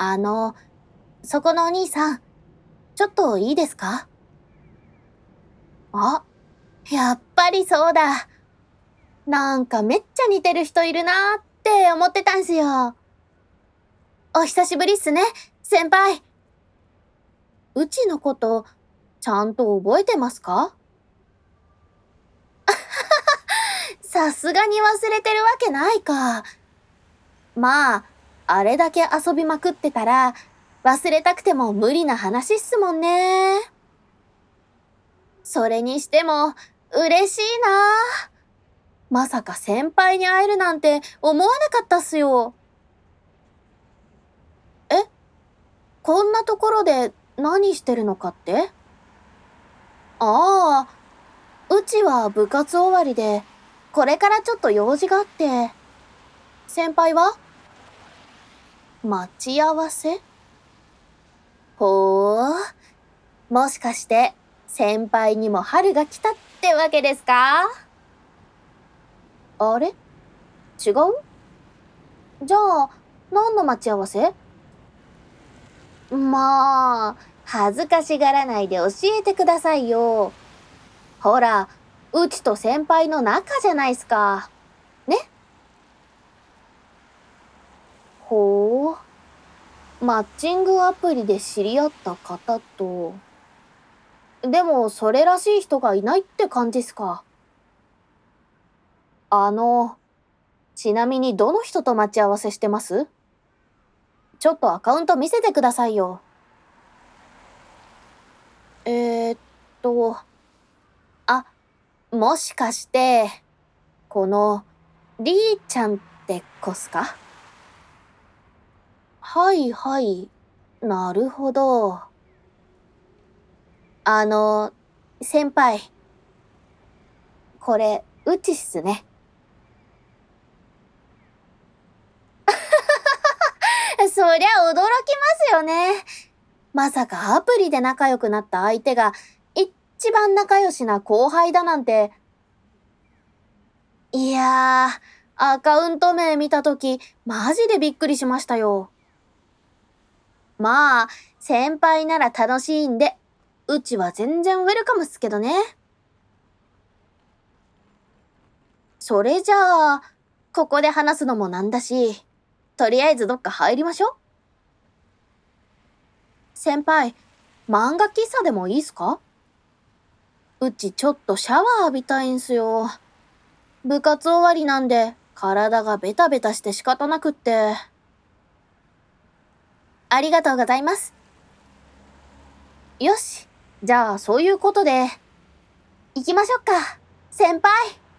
あの、そこのお兄さん、ちょっといいですか？あ、やっぱりそうだ。なんかめっちゃ似てる人いるなーって思ってたんすよ。お久しぶりっすね、先輩。うちのこと、ちゃんと覚えてますか？さすがに忘れてるわけないか。まあ、あれだけ遊びまくってたら、忘れたくても無理な話っすもんね。それにしても、嬉しいな。まさか先輩に会えるなんて思わなかったっすよ。え、こんなところで何してるのかって？ああ、うちは部活終わりで、これからちょっと用事があって。先輩は？待ち合わせ？ほー、もしかして、先輩にも春が来たってわけですか？あれ？違う？じゃあ、何の待ち合わせ？まあ、恥ずかしがらないで教えてくださいよ。ほら、うちと先輩の仲じゃないすか。ね？ほう。マッチングアプリで知り合った方と。でも、それらしい人がいないって感じっすか。あの、ちなみにどの人と待ち合わせしてます？ちょっとアカウント見せてくださいよ。えーっと、あ、もしかして、この、りーちゃんって子っすか？はいはい。なるほど。あの、先輩、これ、うちっすね。そりゃ驚きますよね。まさかアプリで仲良くなった相手が、一番仲良しな後輩だなんて。いやー、アカウント名見たとき、マジでびっくりしましたよ。まあ、先輩なら楽しいんで、うちは全然ウェルカムっすけどね。それじゃあ、ここで話すのもなんだし、とりあえずどっか入りましょ。先輩、漫画喫茶でもいいっすか？うちちょっとシャワー浴びたいんすよ。部活終わりなんで、体がベタベタして仕方なくって。ありがとうございます。よし。じゃあ、そういうことで、行きましょうか。先輩。